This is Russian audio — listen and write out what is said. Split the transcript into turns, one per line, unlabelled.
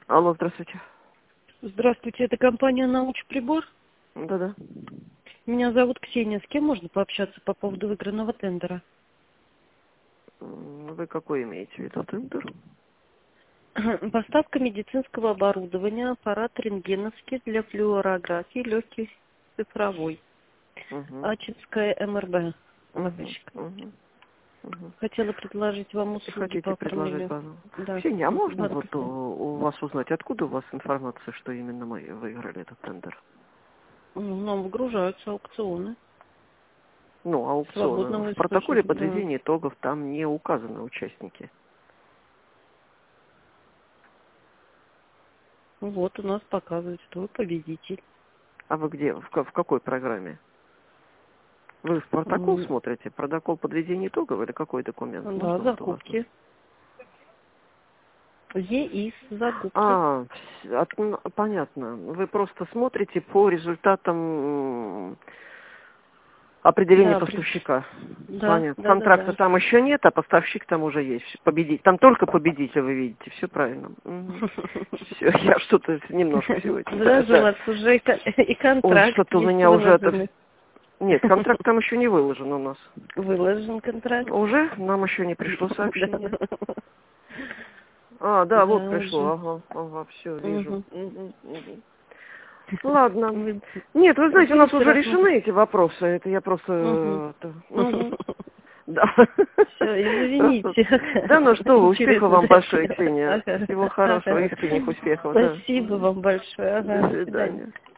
Алло, здравствуйте.
Здравствуйте, это компания «Научприбор».
Да-да.
Меня зовут Ксения. С кем можно пообщаться по поводу выигранного тендера?
Вы какой имеете в виду тендер?
Поставка медицинского оборудования, аппарат рентгеновский для флюорографии, легкий цифровой.
Угу.
Ачинская МРБ.
Угу.
Логочка.
Угу. Угу.
Хотела предложить вам
Если
услуги по
хотите предложить
оформлению.
базу.
Да.
Ксения, а можно вот
Банковской.
у вас узнать, откуда у вас информация, что именно мы выиграли этот тендер?
Нам выгружаются аукционы.
Ну, аукционы.
Свободного
В протоколе
источника, да.
подведения итогов там не указаны участники.
Вот у нас показывает, что вы победитель.
А вы где? В какой программе? Вы в протокол смотрите? Протокол подведения итогов или какой документ?
Да,
Можно вот у вас?
закупки. ЕИС, закупки.
А, понятно. Вы просто смотрите по результатам определения
Да,
поставщика.
да,
Понятно.
да, да,
Контракта
да.
там еще нет, а поставщик там уже есть. Победитель. Там только победитель вы видите. Все правильно. Все, я что-то немножко сегодня.
Даже у вас уже и
Ой,
контракт
что-то у
есть
меня уже это...
выложенный.
Нет, контракт там еще не выложен у нас.
Выложен контракт.
Уже? Нам еще не пришло
Да.
сообщение. А, да, вот
Да,
пришло.
уже.
Ага, все, вижу.
Мгм.
Ладно.
Вы
Нет, вы знаете, у нас
будете
уже
рассматривать?
решены эти вопросы. Это я просто...
Угу.
Да.
Все,
Просто...
извините.
Да, ну что вы, успехов
Интересно
вам большое,
захотела.
Ксения.
Ага.
Всего хорошего,
Ага.
искренних успехов, да.
Спасибо вам большое.
До
Ага, до свидания.
свидания.